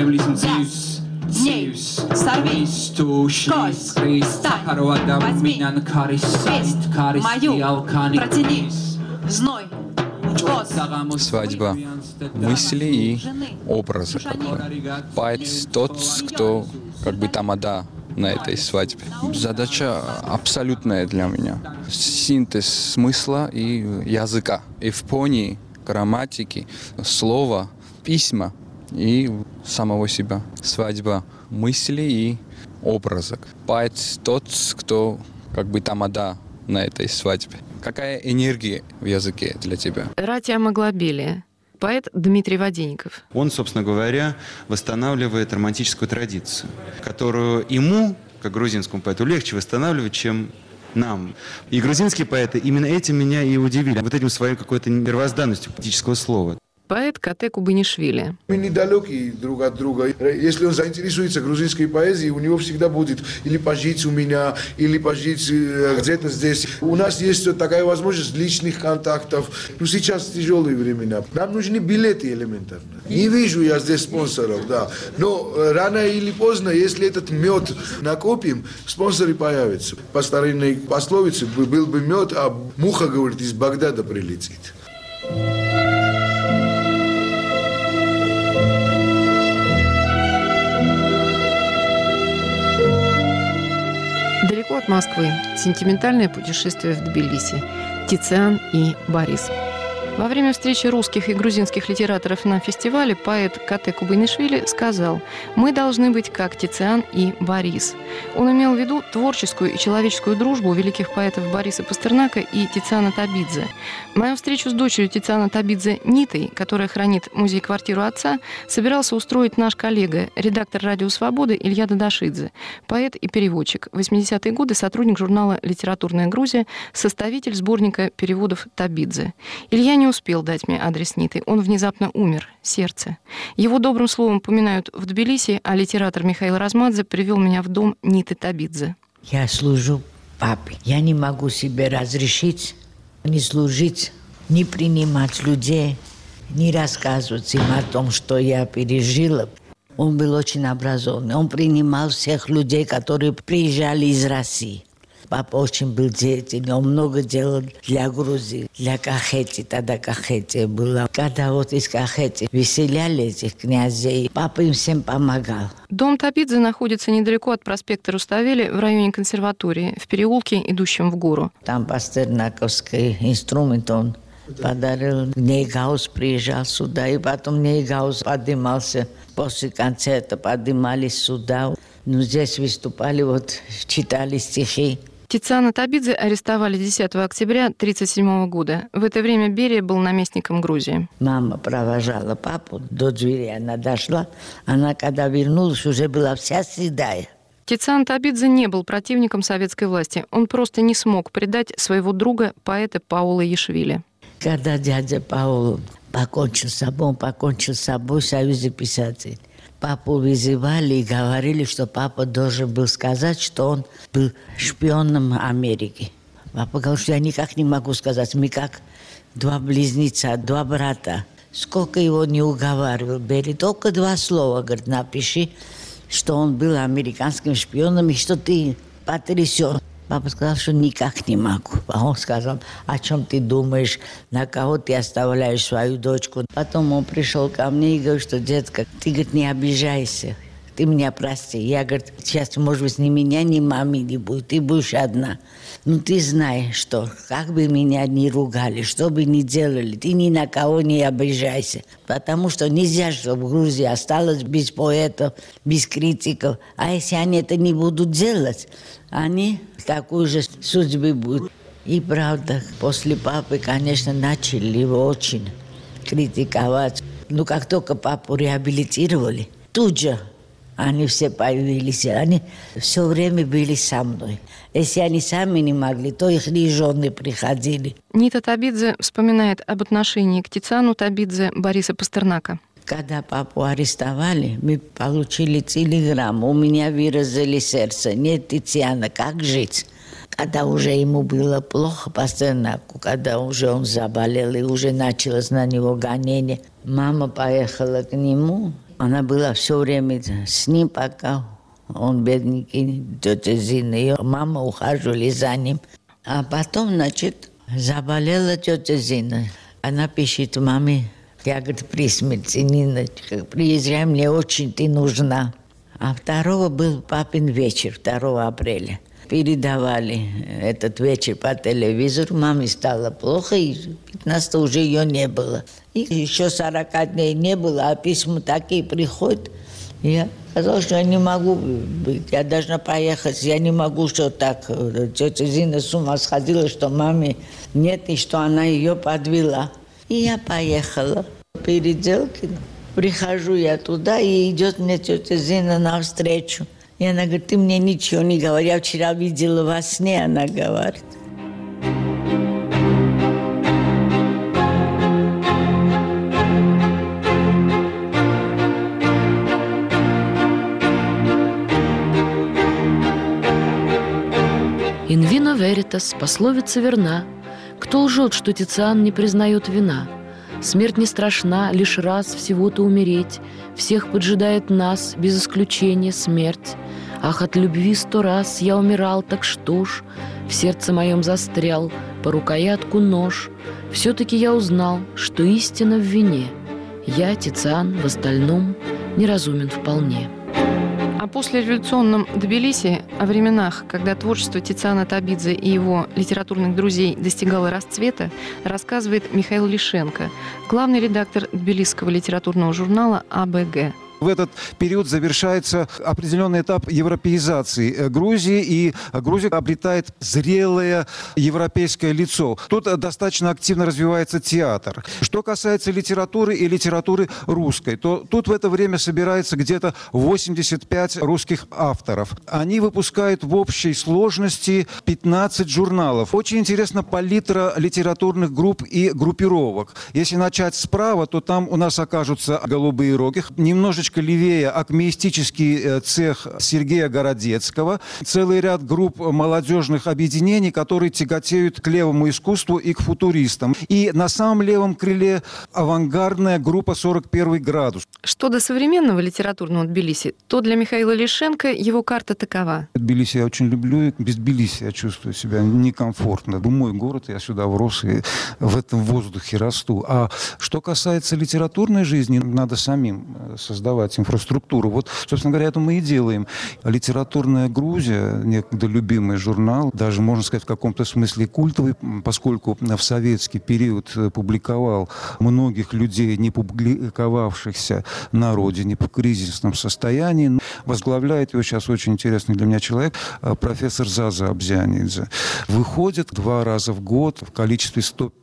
[SPEAKER 16] Зеус, сорви, кой, стань, возьми, весть мою, протяни, зной.
[SPEAKER 17] Свадьба. Мысли и образы. Поэт тот, кто как бы тамада на этой свадьбе. Задача абсолютная для меня. Синтез смысла и языка. Эвфонии, грамматики, слова, письма и самого себя. Свадьба. Мысли и образы. Поэт тот, кто как бы тамада на этой свадьбе. Какая энергия в языке для тебя?
[SPEAKER 1] Ратия Маглабели. Поэт Дмитрий Воденников.
[SPEAKER 12] Он, собственно говоря, восстанавливает романтическую традицию, которую ему, как грузинскому поэту, легче восстанавливать, чем нам. И грузинские поэты именно этим меня и удивили. Вот этим своей какой-то первозданностью поэтического слова.
[SPEAKER 1] Поэт Катэ Кубанишвили.
[SPEAKER 14] Мы недалеки друг от друга. Если он заинтересуется грузинской поэзией, у него всегда будет или пожить у меня, или пожить где-то здесь. У нас есть такая возможность личных контактов. Ну, сейчас тяжелые времена. Нам нужны билеты элементарно. Не вижу я здесь спонсоров, да. Но рано или поздно, если этот мед накопим, спонсоры появятся. По старинной пословице, был бы мед, а муха, говорит, из Багдада прилетит.
[SPEAKER 1] Далеко от Москвы. Сентиментальное путешествие в Тбилиси. Тициан и Борис. Во время встречи русских и грузинских литераторов на фестивале поэт Кате Кубайнишвили сказал: «Мы должны быть как Тициан и Борис». Он имел в виду творческую и человеческую дружбу великих поэтов Бориса Пастернака и Тициана Табидзе. Мою встречу с дочерью Тициана Табидзе Нитой, которая хранит музей-квартиру отца, собирался устроить наш коллега, редактор «Радио Свободы» Илья Дадашидзе, поэт и переводчик, в 80-е годы сотрудник журнала «Литературная Грузия», составитель сборника переводов Табидзе. Илья не успел дать мне адрес Ниты. Он внезапно умер. Сердце. Его добрым словом поминают в Тбилиси, а литератор Михаил Размадзе привел меня в дом Ниты Табидзе.
[SPEAKER 18] Я служу папе. Я не могу себе разрешить не служить, не принимать людей, не рассказывать им о том, что я пережила. Он был очень образованный. Он принимал всех людей, которые приезжали из России. Папа очень был деятельный, он много делал для Грузии, для Кахети, тогда Кахетия была. Когда вот из Кахети выселяли этих князей, папа им всем помогал.
[SPEAKER 1] Дом Табидзе находится недалеко от проспекта Руставели в районе консерватории, в переулке, идущем в гору.
[SPEAKER 18] Там пастернаковский инструмент он подарил. Нейгаус приезжал сюда, и потом Нейгаус поднимался после концерта, поднимались сюда. Ну, здесь выступали, вот читали стихи.
[SPEAKER 1] Тициана Табидзе арестовали 10 октября 1937 года. В это время Берия был наместником Грузии.
[SPEAKER 18] Мама провожала папу до двери, она дошла. Она, когда вернулась, уже была вся седая.
[SPEAKER 1] Тициан Табидзе не был противником советской власти. Он просто не смог предать своего друга, поэта Паула Яшвили.
[SPEAKER 18] Когда дядя Паул покончил с собой в Союзе писателей. Папу вызывали и говорили, что папа должен был сказать, что он был шпионом Америки. Папа говорил, что я никак не могу сказать. Мы как два близнеца, два брата. Сколько его не уговаривал Берия, только 2 слова, говорит, напиши, что он был американским шпионом и что ты потрясен. Папа сказал, что никак не могу. А он сказал, о чем ты думаешь, на кого ты оставляешь свою дочку. Потом он пришел ко мне и говорит, что, детка, ты, говорит, не обижайся, ты меня прости. Я, говорит, сейчас, может быть, ни меня, ни мамы не будет, ты будешь одна. Ну, ты знаешь, что как бы меня ни ругали, что бы ни делали, ты ни на кого не обижайся. Потому что нельзя, чтобы Грузия осталась без поэтов, без критиков. А если они это не будут делать, они такой же судьбы будут. И правда, после папы, конечно, начали его очень критиковать. Но как только папу реабилитировали, тут же они все появились. Они все время были со мной. Если они сами не могли, то их жены приходили.
[SPEAKER 1] Нита Табидзе вспоминает об отношении к Тициану Табидзе Бориса Пастернака.
[SPEAKER 18] Когда папу арестовали, мы получили телеграмму. У меня выразили сердце. Нет Тициана, как жить? Когда уже ему было плохо, Пастернаку, когда уже он заболел и уже началось на него гонение, мама поехала к нему. Она была все время с ним, пока он, бедненький, тетя Зина, ее мама ухаживали за ним. А потом, значит, заболела тетя Зина. Она пишет маме, я, говорит, при смерти, Ниночка, приезжай, мне очень ты нужна. А 2 был папин вечер, 2 апреля. Передавали этот вечер по телевизору, маме стало плохо, и 15 уже ее не было. И еще 40 дней не было, а письма такие приходят. Я сказала, что я не могу быть, я должна поехать, я не могу, что так. Тетя Зина с ума сходила, что маме нет, и что она ее подвела. И я поехала в Переделкино. Прихожу я туда, и идет мне тетя Зина навстречу. И она говорит, ты мне ничего не говори, я вчера видела во сне, она говорит.
[SPEAKER 19] «In vino veritas» пословица верна. Кто лжет, что Тициан не признает вина? Смерть не страшна, лишь раз всего-то умереть. Всех поджидает нас, без исключения, смерть. Ах, от любви 100 раз я умирал, так что ж? В сердце моем застрял по рукоятку нож. Все-таки я узнал, что истина в вине. Я, Тициан, в остальном неразумен вполне.
[SPEAKER 1] О послереволюционном Тбилиси, о временах, когда творчество Тициана Табидзе и его литературных друзей достигало расцвета, рассказывает Михаил Лишенко, главный редактор тбилисского литературного журнала «АБГ».
[SPEAKER 20] В этот период завершается определенный этап европеизации Грузии, и Грузия обретает зрелое европейское лицо. Тут достаточно активно развивается театр. Что касается литературы и литературы русской, то тут в это время собирается где-то 85 русских авторов. Они выпускают в общей сложности 15 журналов. Очень интересна палитра литературных групп и группировок. Если начать справа, то там у нас окажутся «Голубые роги», немножечко левее акмеистический цех Сергея Городецкого, целый ряд групп молодежных объединений, которые тяготеют к левому искусству и к футуристам. И на самом левом крыле авангардная группа «41 градус».
[SPEAKER 1] Что до современного литературного Тбилиси, то для Михаила Лишенко его карта такова.
[SPEAKER 20] Тбилиси я очень люблю, и без Тбилиси я чувствую себя некомфортно. Мой город, я сюда врос и в этом воздухе расту. А что касается литературной жизни, надо самим создавать инфраструктуру. Вот, собственно говоря, это мы и делаем. «Литературная Грузия», некогда любимый журнал, даже, можно сказать, в каком-то смысле культовый, поскольку в советский период публиковал многих людей, не публиковавшихся на родине в кризисном состоянии. Возглавляет его сейчас очень интересный для меня человек, профессор Заза Абзианидзе. Выходит 2 раза в год в количестве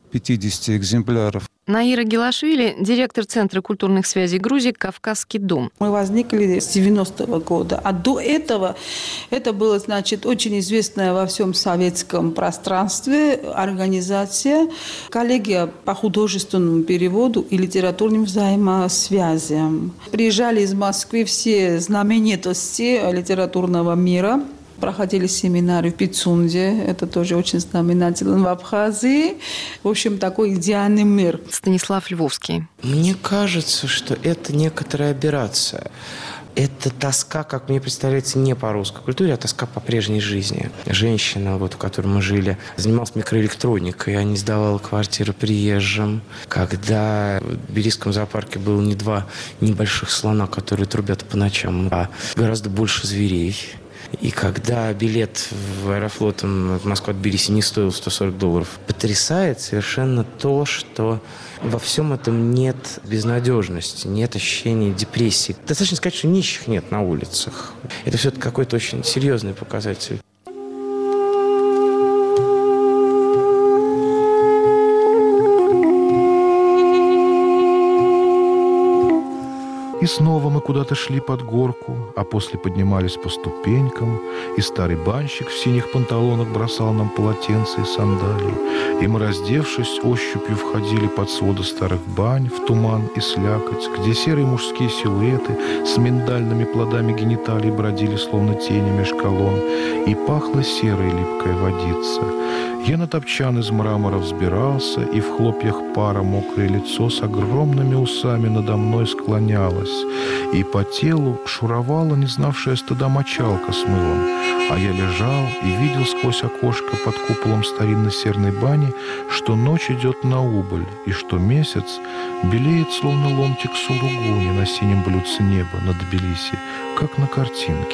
[SPEAKER 20] 150 экземпляров.
[SPEAKER 1] Наира Гелашвили, директор Центра культурных связей Грузии «Кавказский дом».
[SPEAKER 21] Мы возникли с 90-го года. А до этого это была, очень известная во всем советском пространстве организация «Коллегия по художественному переводу и литературным взаимосвязям». Приезжали из Москвы все знаменитости литературного мира. Проходили семинары в Пицунде, это тоже очень знаменательно, в Абхазии. В общем, такой идеальный мир.
[SPEAKER 1] Станислав Львовский.
[SPEAKER 22] Мне кажется, что это некоторая аберрация. Это тоска, как мне представляется, не по русской культуре, а тоска по прежней жизни. Женщина, в которой мы жили, занималась микроэлектроникой, а не сдавала квартиру приезжим. Когда в Тбилисском зоопарке было не 2 небольших слона, которые трубят по ночам, а гораздо больше зверей. И когда билет в Аэрофлот в Москву-Тбилиси не стоил $140, потрясает совершенно то, что во всем этом нет безнадежности, нет ощущения депрессии. Достаточно сказать, что нищих нет на улицах. Это все-таки какой-то очень серьезный показатель.
[SPEAKER 11] И снова мы куда-то шли под горку, а после поднимались по ступенькам, и старый банщик в синих панталонах бросал нам полотенца и сандалии, и мы, раздевшись, ощупью входили под своды старых бань в туман и слякоть, где серые мужские силуэты с миндальными плодами гениталий бродили, словно тени меж колонн, и пахла серой липкая водица. Я на топчан из мрамора взбирался, и в хлопьях пара мокрое лицо с огромными усами надо мной склонялось, и по телу шуровала не знавшая стыда мочалка с мылом, а я лежал и видел сквозь окошко под куполом старинной серной бани, что ночь идет на убыль, и что месяц белеет, словно ломтик сулугуни на синем блюдце неба над Тбилиси, как на картинке.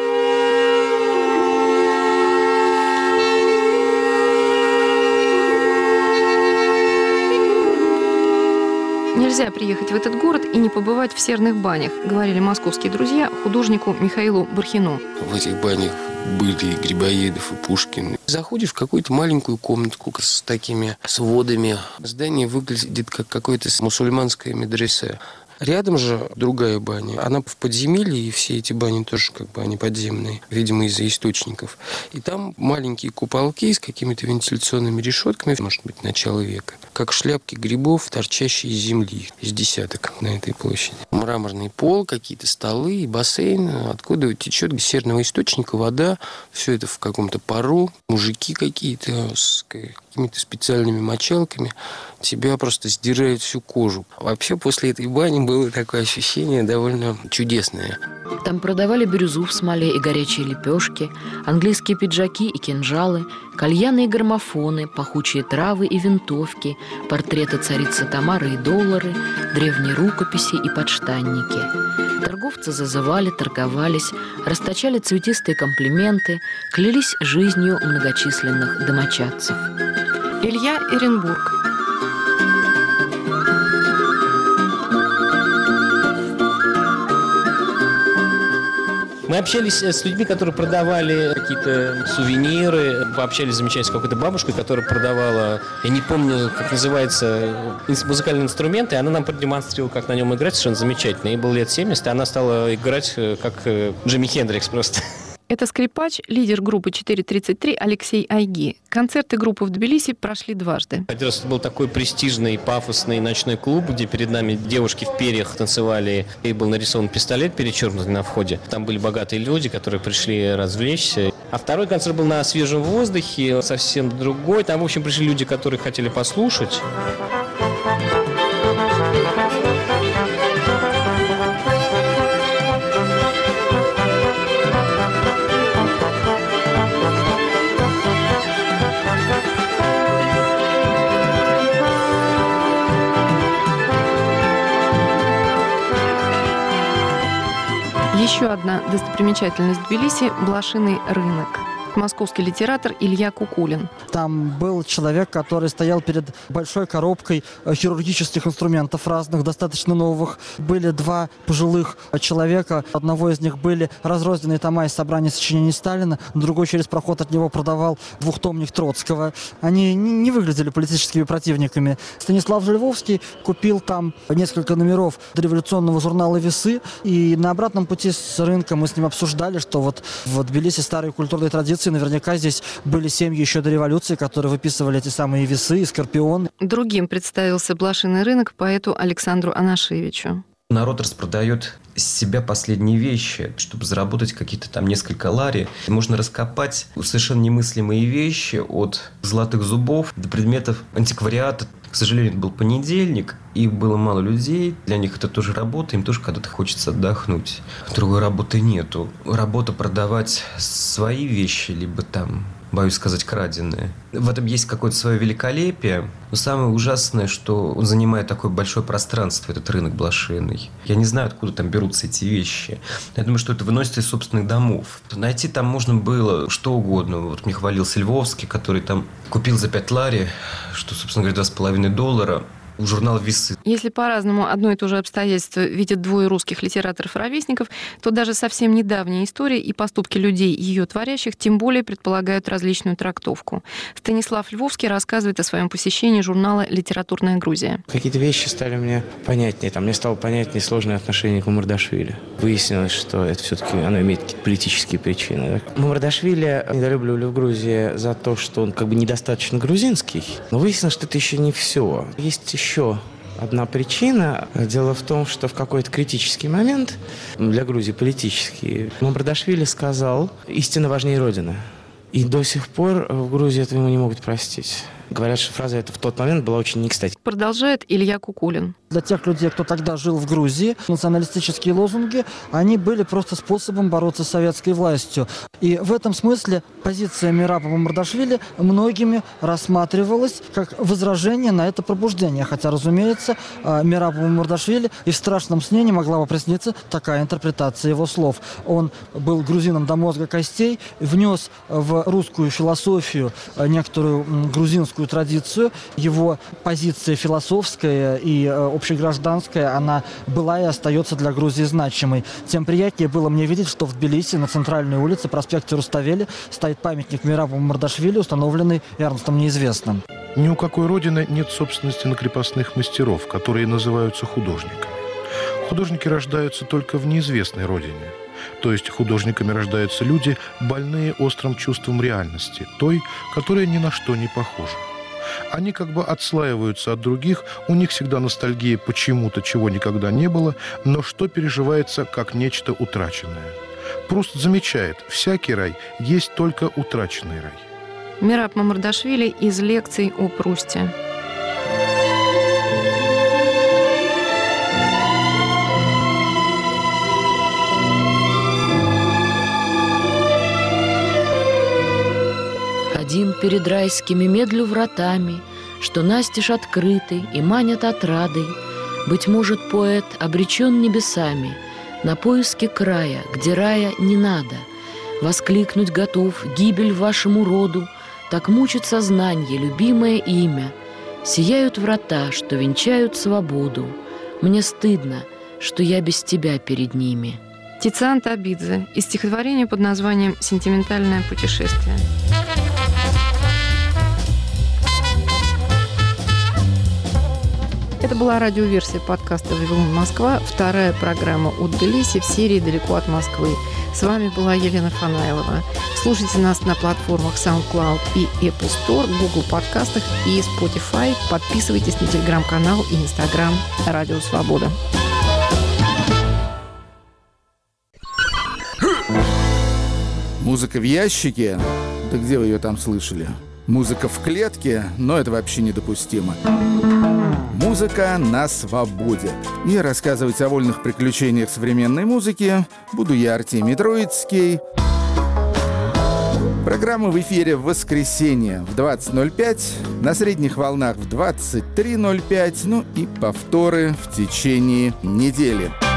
[SPEAKER 1] Нельзя приехать в этот город и не побывать в серных банях, говорили московские друзья художнику Михаилу Бархину.
[SPEAKER 10] В этих банях были и Грибоедов, и Пушкин. Заходишь в какую-то маленькую комнатку с такими сводами. Здание выглядит как какое-то мусульманское медресе. Рядом же другая баня. Она в подземелье, и все эти бани тоже они подземные, видимо, из-за источников. И там маленькие куполки с какими-то вентиляционными решетками, может быть, начала века. Как шляпки грибов, торчащие из земли, из десяток на этой площади. Мраморный пол, какие-то столы, бассейн, откуда течет из серного источника вода. Все это в каком-то пару. Мужики какие-то с какими-то специальными мочалками. Тебя просто сдирают всю кожу. Вообще, после этой бани было такое ощущение довольно чудесное.
[SPEAKER 19] Там продавали бирюзу в смоле и горячие лепешки, английские пиджаки и кинжалы, кальяны и граммофоны, пахучие травы и винтовки, портреты царицы Тамары и доллары, древние рукописи и подштанники. Торговцы зазывали, торговались, расточали цветистые комплименты, клялись жизнью многочисленных домочадцев.
[SPEAKER 1] Илья Эренбург.
[SPEAKER 2] Мы общались с людьми, которые продавали какие-то сувениры, пообщались замечательно с какой-то бабушкой, которая продавала, я не помню, как называется, музыкальные инструменты, и она нам продемонстрировала, как на нем играть, совершенно замечательно. Ей было лет 70, и она стала играть как Джимми Хендрикс просто.
[SPEAKER 1] Это скрипач, лидер группы 433 Алексей Айги. Концерты группы в Тбилиси прошли дважды.
[SPEAKER 2] Один раз это был такой престижный, пафосный ночной клуб, где перед нами девушки в перьях танцевали, и был нарисован пистолет, перечеркнутый на входе. Там были богатые люди, которые пришли развлечься. А второй концерт был на свежем воздухе, совсем другой. Там, в общем, пришли люди, которые хотели послушать.
[SPEAKER 1] Еще одна достопримечательность Тбилиси – блошиный рынок. Московский литератор Илья Кукулин.
[SPEAKER 5] Там был человек, который стоял перед большой коробкой хирургических инструментов разных, достаточно новых. Были два пожилых человека. Одного из них были разрозненные тома из собрания сочинений Сталина, другой через проход от него продавал двухтомник Троцкого. Они не выглядели политическими противниками. Станислав Жильвовский купил там несколько номеров дореволюционного журнала «Весы», и на обратном пути с рынка мы с ним обсуждали, что вот в Тбилиси старые культурные традиции. Наверняка здесь были семьи еще до революции, которые выписывали эти самые «Весы» и «Скорпионы».
[SPEAKER 1] Другим представился блошиный рынок поэту Александру Анашевичу.
[SPEAKER 23] Народ распродает из себя последние вещи, чтобы заработать какие-то там несколько лари. Можно раскопать совершенно немыслимые вещи от золотых зубов до предметов антиквариата. К сожалению, это был понедельник, и было мало людей. Для них это тоже работа, им тоже когда-то хочется отдохнуть. Другой работы нету. Работа продавать свои вещи, либо там, боюсь сказать, краденые. В этом есть какое-то свое великолепие. Но самое ужасное, что он занимает такое большое пространство, этот рынок блошиный. Я не знаю, откуда там берутся эти вещи. Я думаю, что это выносится из собственных домов. Найти там можно было что угодно. Вот мне хвалился Львовский, который там купил за 5 лари, что, собственно говоря, $2,5. Журнал «Весы».
[SPEAKER 1] Если по-разному одно и то же обстоятельство видят двое русских литераторов-ровесников, то даже совсем недавняя история и поступки людей, ее творящих, тем более предполагают различную трактовку. Станислав Львовский рассказывает о своем посещении журнала «Литературная Грузия».
[SPEAKER 22] Какие-то вещи стали мне понятнее. Мне стало понятнее сложное отношение к Мамардашвили. Выяснилось, что это все-таки оно имеет какие-то политические причины. Мамардашвили недолюбливали в Грузии за то, что он как бы недостаточно грузинский. Но выяснилось, что это еще не все. Есть еще одна причина. Дело в том, что в какой-то критический момент, для Грузии политический, Мамардашвили сказал: «Истина важнее Родины». И до сих пор в Грузии этого ему не могут простить. Говорят, что фраза эта в тот момент была очень не кстати.
[SPEAKER 1] Продолжает Илья Кукулин.
[SPEAKER 5] Для тех людей, кто тогда жил в Грузии, националистические лозунги, они были просто способом бороться с советской властью. И в этом смысле позиция Мераба Мамардашвили многими рассматривалась как возражение на это пробуждение. Хотя, разумеется, Мерабу Мамардашвили и в страшном сне не могла бы присниться такая интерпретация его слов. Он был грузином до мозга костей, внес в русскую философию некоторую грузинскую традицию. Его позиция философская и общегражданская, она была и остается для Грузии значимой. Тем приятнее было мне видеть, что в Тбилиси на центральной улице, проспекте Руставели, стоит памятник Мерабу Мамардашвили, установленный Эрнстом Неизвестным.
[SPEAKER 11] Ни у какой родины нет собственности на крепостных мастеров, которые называются художниками. Художники рождаются только в неизвестной родине. То есть художниками рождаются люди, больные острым чувством реальности, той, которая ни на что не похожа. Они как бы отслаиваются от других, у них всегда ностальгия почему-то, чего никогда не было, но что переживается как нечто утраченное. Пруст замечает, всякий рай есть только утраченный рай.
[SPEAKER 1] Мераб Мамардашвили из лекций о Прусте.
[SPEAKER 19] перед райскими медлю вратами, что настежь открыты и манят отрадой. Быть может, поэт обречен небесами на поиски края, где рая не надо. Воскликнуть готов гибель вашему роду, так мучит сознанье любимое имя. Сияют врата, что венчают свободу. Мне стыдно, что я без тебя перед ними.
[SPEAKER 1] Тициан Табидзе из стихотворения под названием «Сентиментальное путешествие». Это была радиоверсия подкаста «Вавилон Москва», вторая программа от Тбилиси в серии «Далеко от Москвы». С вами была Елена Фанаилова. Слушайте нас на платформах SoundCloud и Apple Store, Google подкастах и Spotify. Подписывайтесь на телеграм-канал и Instagram «Радио Свобода».
[SPEAKER 4] Музыка в ящике? Да где вы ее там слышали? Музыка в клетке? Но это вообще недопустимо. Музыка на свободе. И рассказывать о вольных приключениях современной музыки буду я, Артемий Троицкий. Программа в эфире в воскресенье в 20:05, на средних волнах в 23:05, ну и повторы в течение недели.